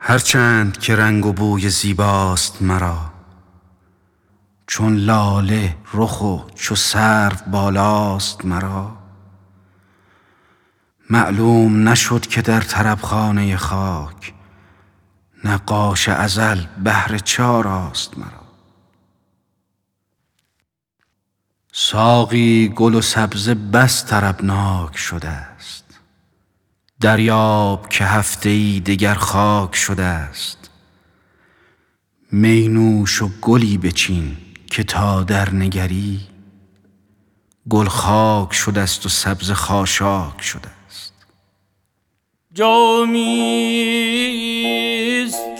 هرچند که رنگ و بوی زیباست مرا، چون لاله رخ و چو سرو بالاست مرا. معلوم نشد که در طربخانه خاک، نقاش ازل بهر چه آراست مرا. ساقی گل و سبزه بس طربناک شده است، دریاب که هفته‌ای دگر خاک شده است. می نوش و گلی بچین که تا در نگری، گل خاک شده است و سبزه خاشاک شده است. جامی است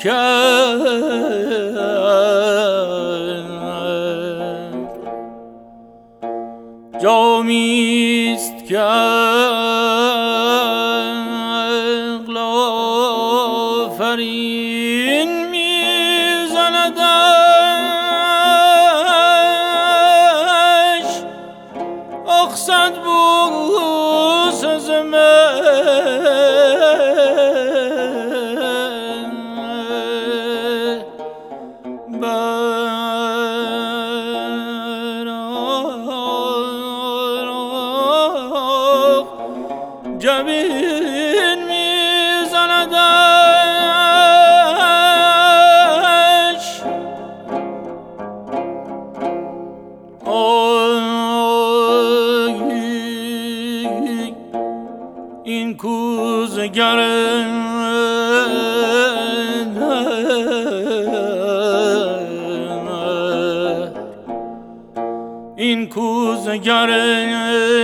که عقل آفرین میزندش. اقصد بوس از جبین میزندش. این کوزگر این کوزگر